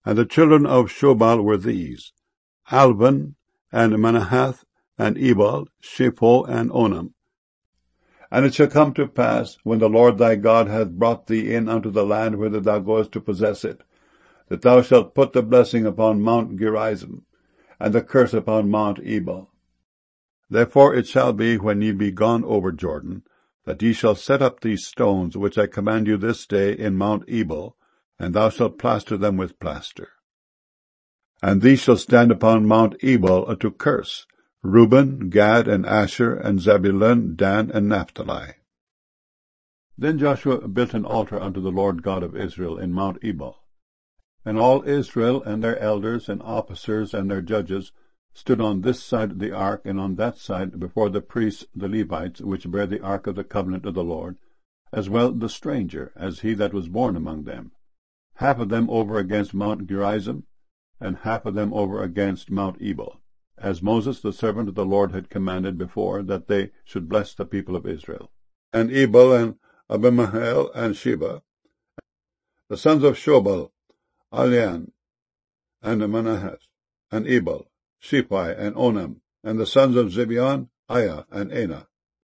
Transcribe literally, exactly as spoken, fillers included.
And the children of Shobal were these, Alvan, and Manahath, and Ebal, Shepho, and Onam. And it shall come to pass, when the Lord thy God hath brought thee in unto the land whither thou goest to possess it, that thou shalt put the blessing upon Mount Gerizim, and the curse upon Mount Ebal. Therefore it shall be, when ye be gone over Jordan, that ye shall set up these stones which I command you this day in Mount Ebal, and thou shalt plaster them with plaster. And these shall stand upon Mount Ebal to curse, Reuben, Gad, and Asher, and Zebulun, Dan, and Naphtali. Then Joshua built an altar unto the Lord God of Israel in Mount Ebal. And all Israel and their elders and officers and their judges stood on this side of the ark and on that side before the priests the Levites, which bear the ark of the covenant of the Lord, as well the stranger as he that was born among them, half of them over against Mount Gerizim, and half of them over against Mount Ebal, as Moses the servant of the Lord had commanded before, that they should bless the people of Israel. And Ebal, and Abimael, and Sheba, the sons of Shobal, Alian, and Manahath, and Ebal, Shephi, and Onam, and the sons of Zibeon, Aiah, and Anah.